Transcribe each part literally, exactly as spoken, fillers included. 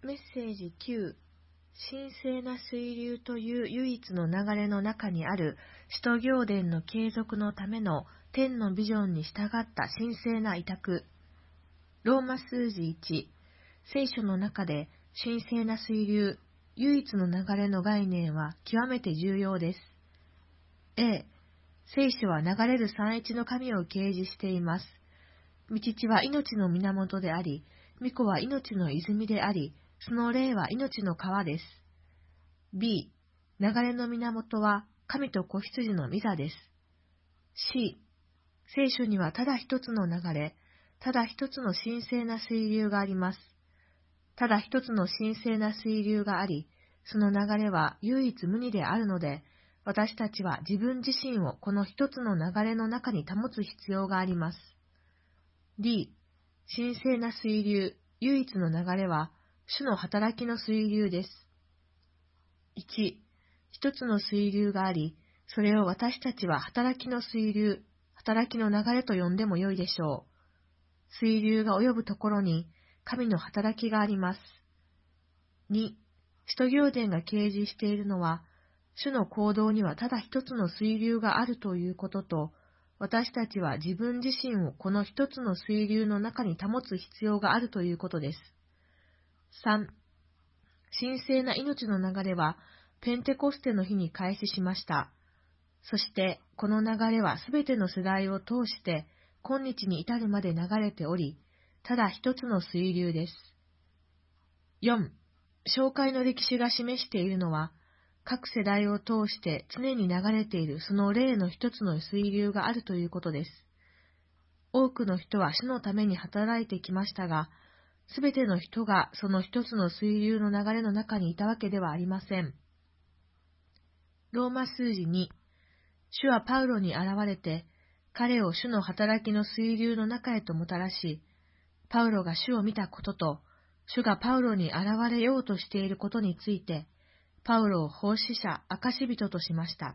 メッセージきゅう、神聖な水流という唯一の流れの中にある使徒行伝の継続のための天のビジョンに従った神聖な委託。ローマ数字いち、聖書の中で神聖な水流、唯一の流れの概念は極めて重要です。A、聖書は流れる三一の神を掲示しています。御父は命の源であり、御子は命の泉であり、その霊は命の川です。B、流れの源は神と子羊の御座です。C、聖書にはただ一つの流れ、ただ一つの神聖な水流があります。ただ一つの神聖な水流があり、その流れは唯一無二であるので、私たちは自分自身をこの一つの流れの中に保つ必要があります。D、神聖な水流、唯一の流れは、主の働きの水流です。いち、一つの水流があり、それを私たちは働きの水流、働きの流れと呼んでもよいでしょう。水流が及ぶところに、神の働きがあります。に、使徒行伝が掲示しているのは、主の行動にはただ一つの水流があるということと、私たちは自分自身をこの一つの水流の中に保つ必要があるということです。さん、神聖な命の流れはペンテコステの日に開始しました。そしてこの流れはすべての世代を通して今日に至るまで流れており、ただ一つの水流です。よん、紹介の歴史が示しているのは、各世代を通して常に流れているその霊の一つの水流があるということです。多くの人は主のために働いてきましたが、すべての人がその一つの水流の流れの中にいたわけではありません。ローマ数字に、主はパウロに現れて、彼を主の働きの水流の中へともたらし、パウロが主を見たことと、主がパウロに現れようとしていることについて、パウロを奉仕者、証人としました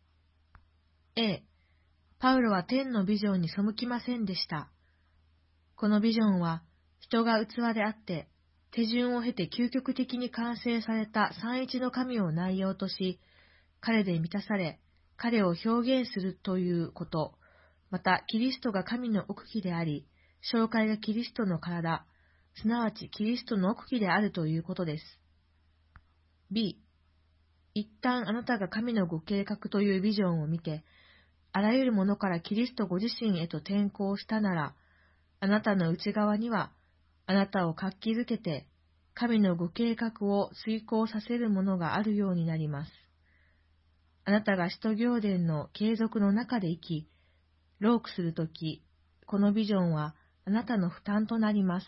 。A、パウロは天のビジョンに背きませんでした。このビジョンは、人が器であって、手順を経て究極的に完成された三一の神を内容とし、彼で満たされ、彼を表現するということ、またキリストが神の奥義であり、紹介がキリストの体、すなわちキリストの奥義であるということです。B、一旦あなたが神のご計画というビジョンを見て、あらゆるものからキリストご自身へと転向したなら、あなたの内側には、あなたを活気づけて、神のご計画を遂行させるものがあるようになります。あなたが使徒行伝の継続の中で生き、労苦するとき、このビジョンはあなたの負担となります。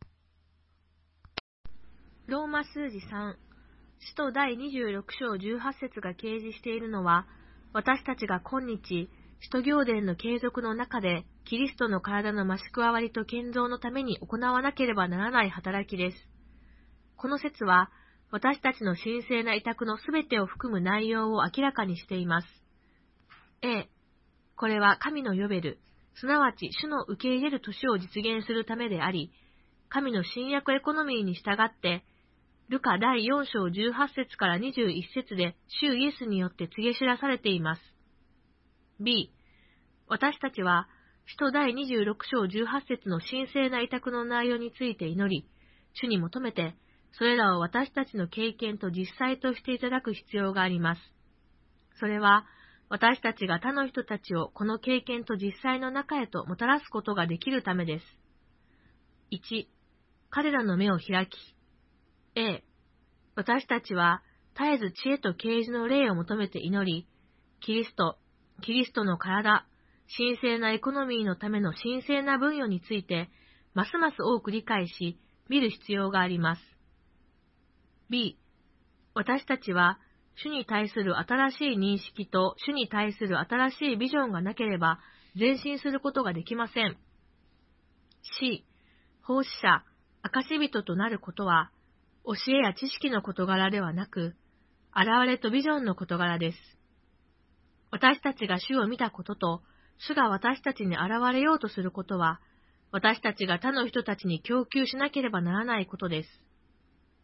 ローマ数字さん、使徒第にじゅうろく章じゅうはち節が掲示しているのは、私たちが今日、使徒行伝の継続の中で、キリストの体の増し加わりと建造のために行わなければならない働きです。この説は、私たちの神聖な委託のすべてを含む内容を明らかにしています。A、これは神のヨベル、すなわち主の受け入れる年を実現するためであり、神の新約エコノミーに従って、ルカ第よん章じゅうはち節からにじゅういち節で主イエスによって告げ知らされています。B、私たちは、使徒第にじゅうろく章じゅうはち節の神聖な委託の内容について祈り、主に求めて、それらを私たちの経験と実際としていただく必要があります。それは、私たちが他の人たちをこの経験と実際の中へともたらすことができるためです。いち、彼らの目を開き、A、私たちは絶えず知恵と啓示の霊を求めて祈り、キリスト、キリストの体、神聖なエコノミーのための神聖な分野について、ますます多く理解し、見る必要があります。B、私たちは、主に対する新しい認識と主に対する新しいビジョンがなければ、前進することができません。C、奉仕者、証人となることは、教えや知識の事柄ではなく、現れとビジョンの事柄です。私たちが主を見たことと、主が私たちに現れようとすることは、私たちが他の人たちに供給しなければならないことです。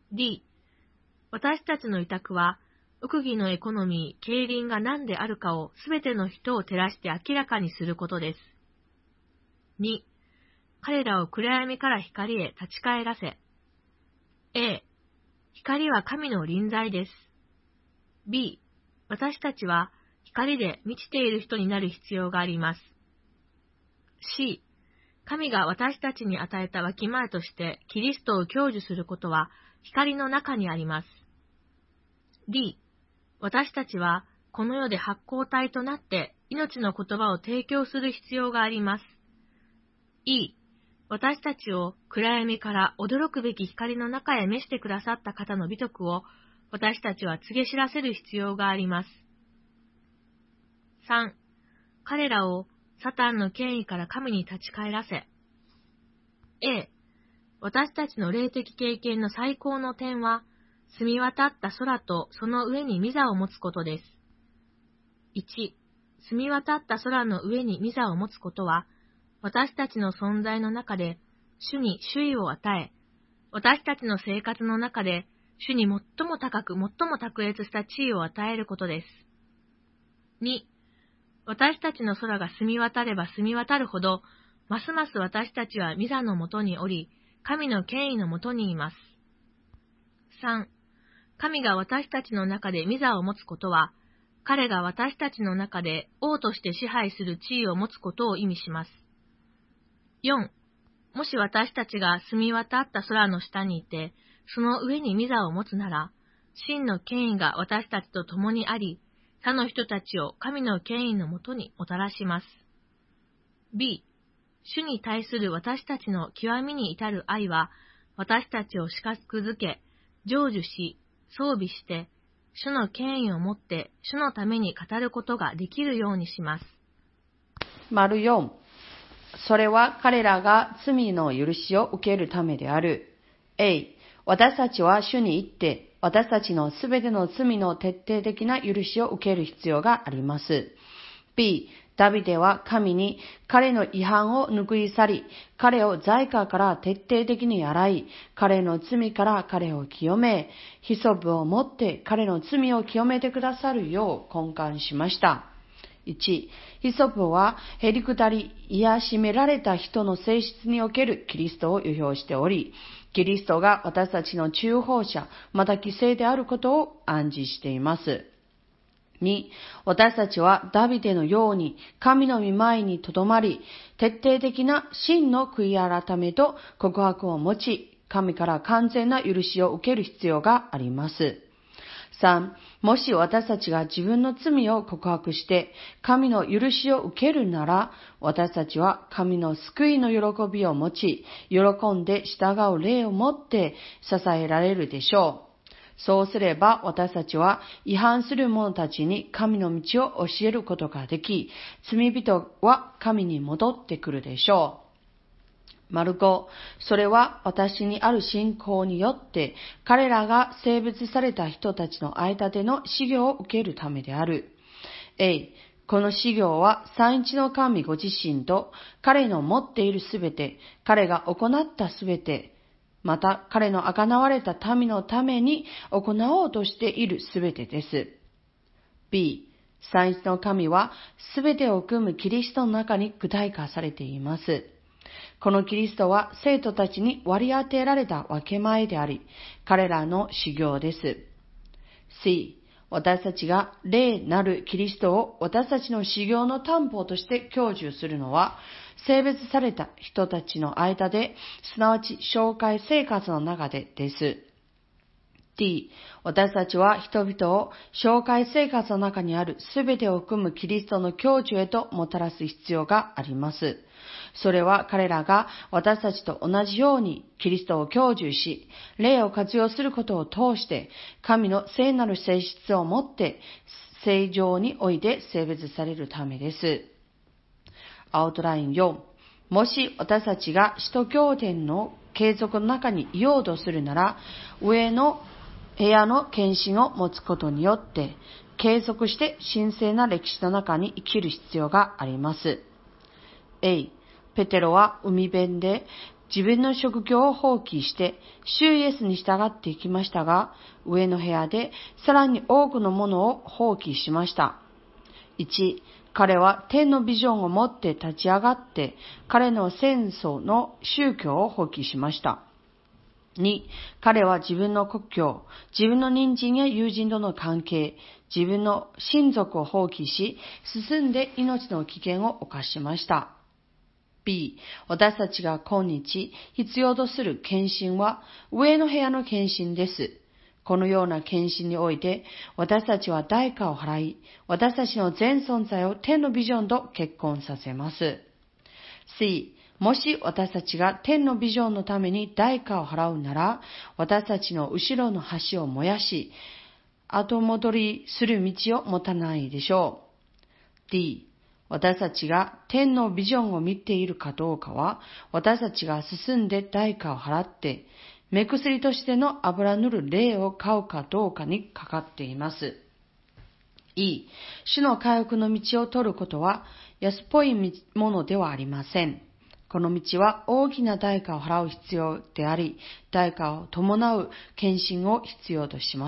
D、私たちの委託は、奥義のエコノミー、経輪が何であるかをすべての人を照らして明らかにすることです。に、彼らを暗闇から光へ立ち返らせ。A、光は神の臨在です。B、私たちは光で満ちている人になる必要があります。C、神が私たちに与えたわきまえとしてキリストを享受することは光の中にあります。D、私たちはこの世で発光体となって命の言葉を提供する必要があります。E、私たちを暗闇から驚くべき光の中へ召してくださった方の美徳を私たちは告げ知らせる必要があります。さん、彼らをサタンの権威から神に立ち返らせ。A、私たちの霊的経験の最高の点は、澄み渡った空とその上に御座を持つことです。いち、澄み渡った空の上に御座を持つことは、私たちの存在の中で主に首位を与え、私たちの生活の中で主に最も高く最も卓越した地位を与えることです。に、私たちの空が澄み渡れば澄み渡るほど、ますます私たちは御座のもとにおり、神の権威のもとにいます。さん、神が私たちの中で御座を持つことは、彼が私たちの中で王として支配する地位を持つことを意味します。よん、もし私たちが澄み渡った空の下にいて、その上に御座を持つなら、真の権威が私たちと共にあり、他の人たちを神の権威のもとにもたらします。B、主に対する私たちの極みに至る愛は、私たちを資格づけ、成就し、装備して、主の権威をもって、主のために語ることができるようにします。 丸よん、それは彼らが罪の許しを受けるためである。A、私たちは主に言って、私たちのすべての罪の徹底的な許しを受ける必要があります。B、ダビデは神に彼の違反を拭い去り、彼を罪過から徹底的に洗い、彼の罪から彼を清め、ヒソプを持って彼の罪を清めてくださるよう懇願しました。いち、ヒソプはへりくだり、癒しめられた人の性質におけるキリストを予表しており、キリストが私たちの中保者、また犠牲であることを暗示しています。に、私たちはダビデのように神の御前にとどまり、徹底的な真の悔い改めと告白を持ち、神から完全な許しを受ける必要があります。さん、もし私たちが自分の罪を告白して、神の許しを受けるなら、私たちは神の救いの喜びを持ち、喜んで従う霊を持って支えられるでしょう。そうすれば私たちは違反する者たちに神の道を教えることができ、罪人は神に戻ってくるでしょう。丸ご、それは私にある信仰によって、彼らが性別された人たちの間での修行を受けるためである。A、この修行は三一の神ご自身と、彼の持っているすべて、彼が行ったすべて、また彼の贖われた民のために行おうとしているすべてです。B、三一の神はすべてを含むキリストの中に具体化されています。このキリストは生徒たちに割り当てられた分け前であり、彼らの修行です。C、私たちが霊なるキリストを私たちの修行の担保として享受するのは、性別された人たちの間で、すなわち紹介生活の中でです。D、私たちは人々を紹介生活の中にあるすべてを含むキリストの享受へともたらす必要があります。それは彼らが私たちと同じようにキリストを享受し、霊を活用することを通して、神の聖なる性質を持って正常において性別されるためです。アウトラインよん、もし私たちが使徒教典の継続の中にいようとするなら、上の部屋の献身を持つことによって、継続して神聖な歴史の中に生きる必要があります。A、ペテロは海辺で自分の職業を放棄して、主イエスに従っていきましたが、上の部屋でさらに多くのものを放棄しました。いち、彼は天のビジョンを持って立ち上がって、彼の戦争の宗教を放棄しました。に、彼は自分の国境、自分の隣人や友人との関係、自分の親族を放棄し、進んで命の危険を冒しました。B、私たちが今日必要とする献身は上の部屋の献身です。このような献身において、私たちは代価を払い、私たちの全存在を天のビジョンと結婚させます。C、もし私たちが天のビジョンのために代価を払うなら、私たちの後ろの橋を燃やし、後戻りする道を持たないでしょう。D、私たちが天のビジョンを見ているかどうかは、私たちが進んで代価を払って、目薬としての油塗る霊を買うかどうかにかかっています。E、主の回復の道を取ることは安っぽいものではありません。この道は大きな代価を払う必要であり、代価を伴う献身を必要とします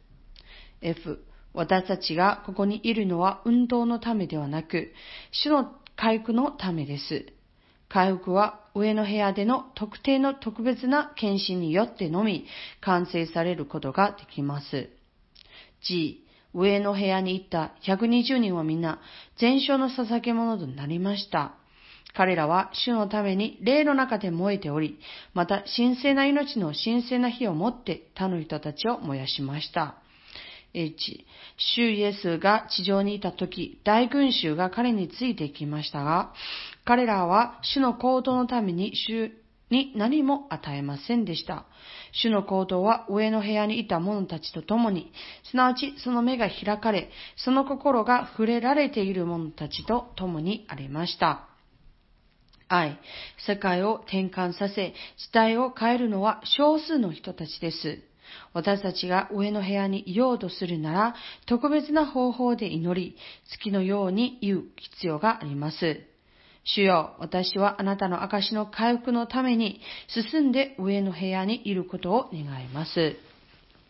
。F、私たちがここにいるのは運動のためではなく、主の回復のためです。回復は上の部屋での特定の特別な献身によってのみ完成されることができます。G、上の部屋に行ったひゃくにじゅうにんはみんな全焼の捧げ物となりました。彼らは主のために霊の中で燃えており、また神聖な命の神聖な火をもって他の人たちを燃やしました。H、主イエスが地上にいたとき、大群衆が彼についてきましたが、彼らは主の行動のために主に何も与えませんでした。主の行動は上の部屋にいた者たちと共に、すなわちその目が開かれ、その心が触れられている者たちと共にありました。I、世界を転換させ、時代を変えるのは少数の人たちです。私たちが上の部屋にいようとするなら、特別な方法で祈り、月のように言う必要があります。主よ、私はあなたの証の回復のために進んで上の部屋にいることを願います。